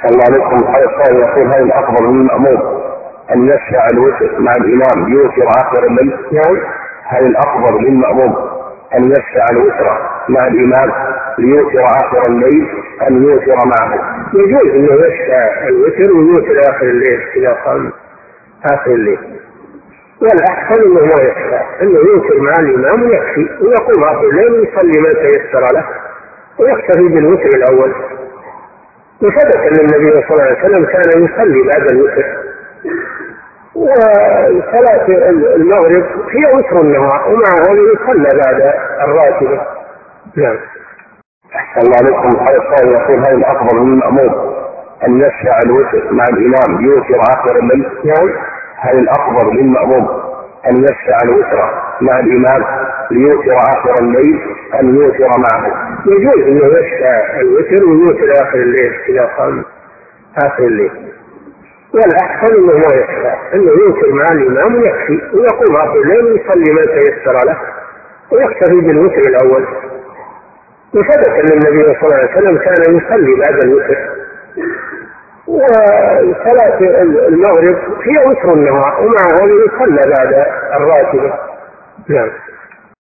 الله عليكم. السائل يقول هل الأفضل للمأموم أن يشفع الوتر مع الإمام ليوتر آخر الليل؟ هل الأفضل للمأموم أن يشفع الوتر مع الإمام ليوتر آخر الليل أم يوتر معه؟ يجوز أنه يشفع الوتر ويوتر آخر الليل إذا قام آخر الليل، والأحسن أنه لا يشفع، أنه يوتر مع الإمام ويكفي ويقوم آخر الليل ويصلي ما تيسر له ويكتفي بالوتر الأول. وثبت أن النبي صلى الله عليه وسلم كان يصلي بعد الوتر، وصلاة المغرب هي وتر النهار ومع هذا يصلى بعد الراتبة. نعم. الله عليكم. السائل يقول هل الأفضل للمأموم أن يشفع الوتر مع الإمام ليوتر آخر الليل؟ هل الأفضل للمأموم أن يشفع الوتر مع الإمام ليوتر آخر الليل أم يوتر معه؟ يجوز أنه يشفع الوتر ويوتر آخر الليل إذا قام آخر الليل، والأحسن أنه لا يشفع، أنه يوتر مع الإمام ويكفي ويقوم آخر الليل ويصلي ما تيسر له ويكتفي بالوتر الأول. وثبت أن النبي صلى الله عليه وسلم كان يصلي بعد الوتر، وصلاة المغرب هي وتر النهار ومع هذا يصلى بعد الراتبة. نعم.